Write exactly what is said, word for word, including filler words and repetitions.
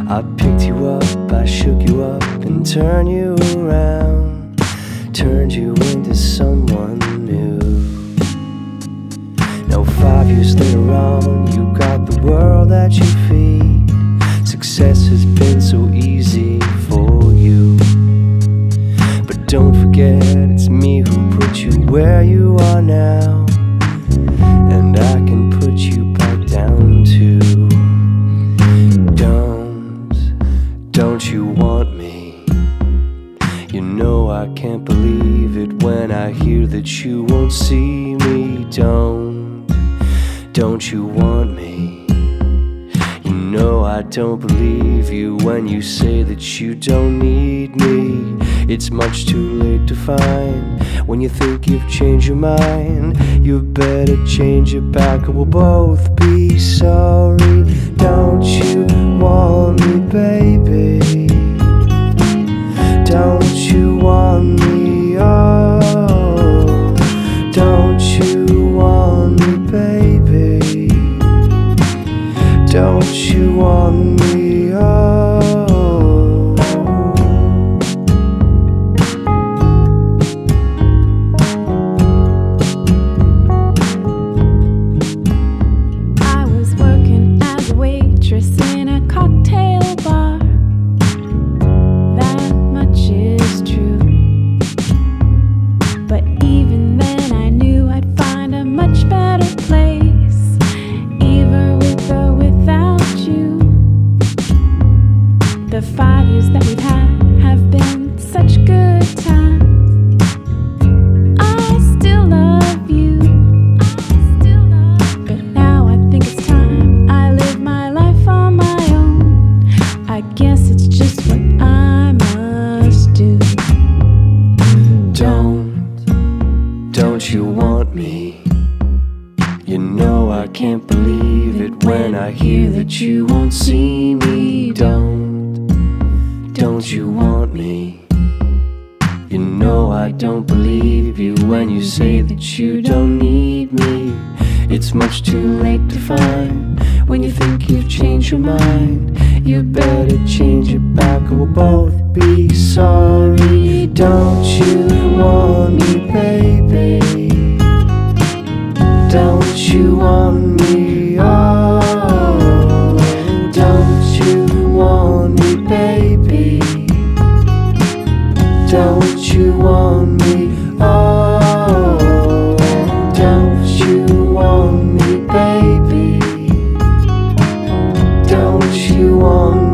I picked you up, I shook you up and turned you around, turned you into someone new. Now five years later on, you got the world at your feet. Success has been so easy for you, but don't forget it's me who put you where you are now, and I can put you back down too. Don't you want me? You know I can't believe it when I hear that you won't see me. Don't, don't you want me? You know I don't believe you when you say that you don't need me. It's much too late to find when you think you've changed your mind. You better change it back or we'll both be sorry. Don't you want me, baby? Don't you want me, oh? Don't you want me, baby? Don't you want me, oh? I was working as a waitress in a cocktail bar. That much is true. But even then I knew I'd find a much better place, even with or without you. The five years that we've had have been such good times. I still love you, I still love you. But now I think it's time I live my life on my own. I guess it's just what I must do. Don't, don't you want me? You know I can't believe it when I hear that you won't see me. Don't, don't you want me? You know I don't believe you when you say that you don't need me. It's much too late to find when you think you've changed your mind. You better change it back or we'll both be sorry. Don't you want me, baby? Don't you want me, oh? Don't you want me, baby? Don't you want me, oh? Don't you want me, baby? Don't you want me?